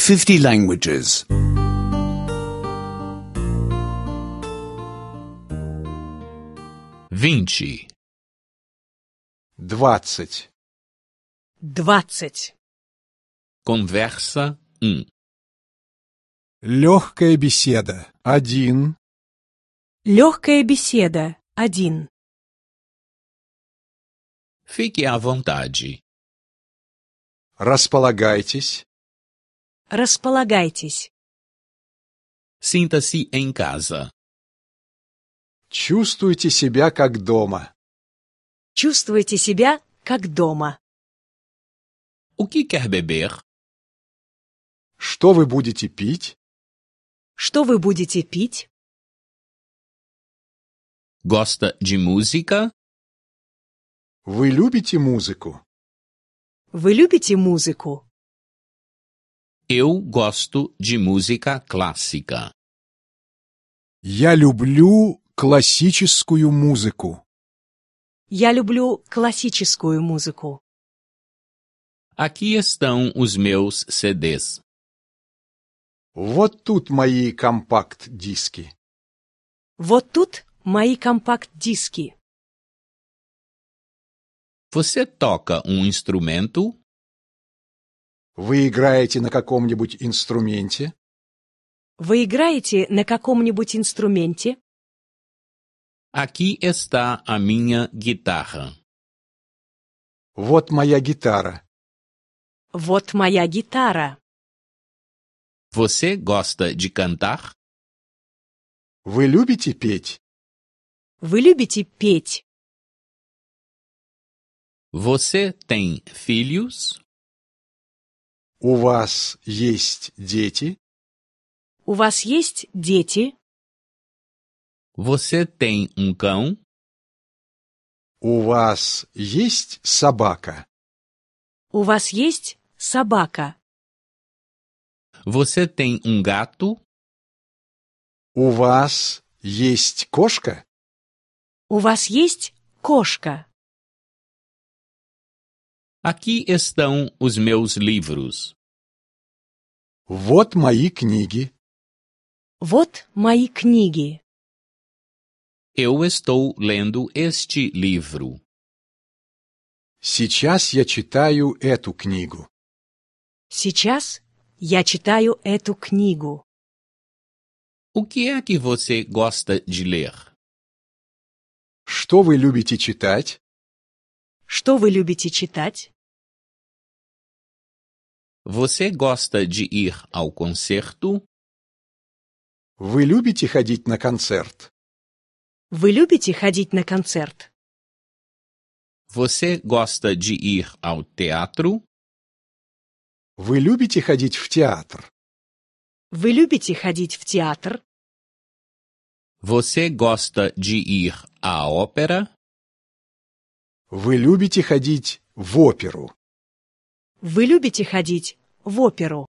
50 languages. 20. 20. 20. Conversa 1. Легкая беседа. 1. Легкая беседа. 1. Fique à vontade. Располагайтесь. Располагайтесь. Sinta-se em casa. Чувствуйте себя как дома. Чувствуйте себя как дома. O que quer beber? Что вы будете пить? Что вы будете пить? Gosta de música? Вы любите музыку? Вы любите музыку? Eu gosto de música clássica. Я люблю классическую музыку. Я люблю классическую музыку. Aqui estão os meus CDs. Вот тут мои компакт-диски. Вот тут мои компакт-диски. Você toca um instrumento? Вы играете на каком-нибудь инструменте? Вы играете на каком-нибудь инструменте? Aqui está a minha guitarra. Вот моя гитара. Вот моя гитара. Você gosta de cantar? Вы любите петь? Вы любите петь? Você tem filhos? У вас есть дети? У вас есть дети? Você tem um cão? У вас есть собака? У вас есть собака? Você tem um gato? У вас есть кошка? У вас есть кошка? Aqui estão os meus livros. Вот мои книги. Вот мои книги. Eu estou lendo este livro. Сейчас я читаю эту книгу. Сейчас я читаю эту книгу. O que é que você gosta de ler? Что вы любите читать? Что вы любите читать? Você gosta de ir ao concerto? Вы любите ходить на концерт? Вы любите ходить на концерт? Você gosta de ir ao teatro? Вы любите ходить в театр? Вы любите ходить в театр? Você gosta de ir à ópera? Вы любите ходить в оперу? Вы любите ходить в оперу?